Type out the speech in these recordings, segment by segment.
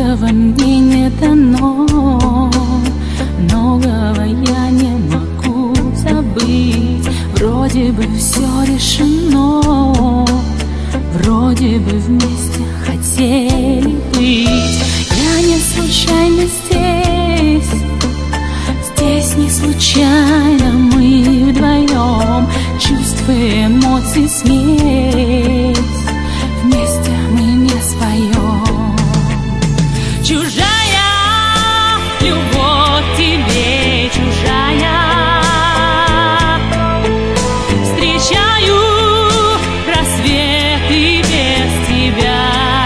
Многого мне не дано, многого я не могу забыть. Вроде бы все решено, вроде бы вместе хотели быть. Я не случайно здесь, здесь не случайно мы вдвоем. Чувства, эмоции, смесь, вместе мы не споем. Чужая любовь тебе, чужая. Встречаю рассветы без тебя,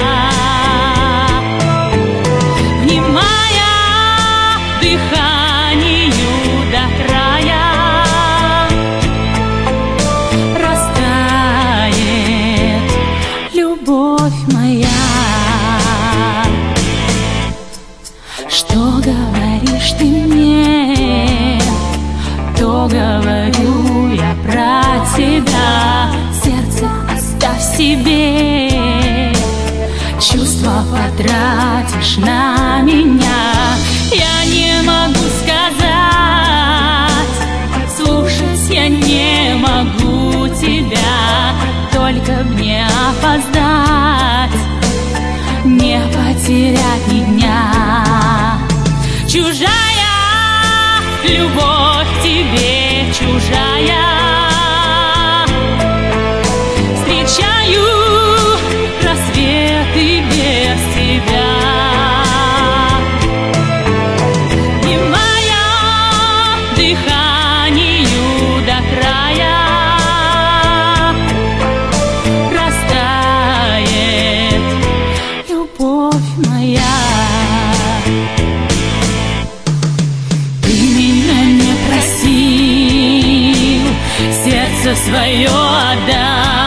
внимая дыханию до края. Растает любовь моя. Что говоришь ты мне, то говорю я про тебя. Сердце оставь себе, чувства потратишь на меня. Я не могу сказать, слушать я не могу тебя. Только мне опоздать, не потерять ни дня. Чужая любовь тебе, чужая. Встречаю рассветы без тебя, внимая дыханию до края. Растает любовь моя. Сердце свое отдать,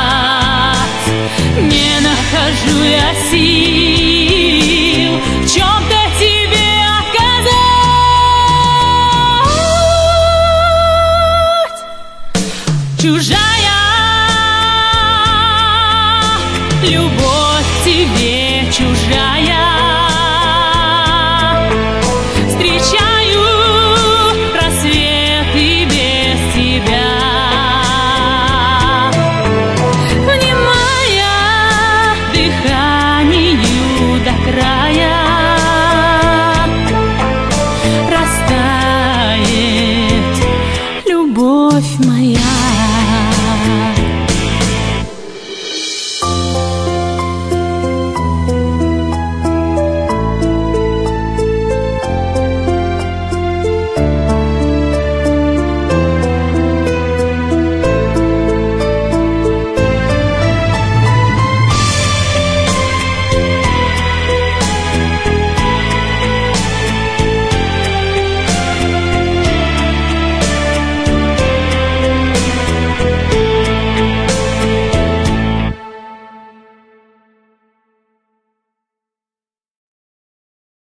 не нахожу я сил в чем-то тебе отказать. Чужая любовь тебе, чужая.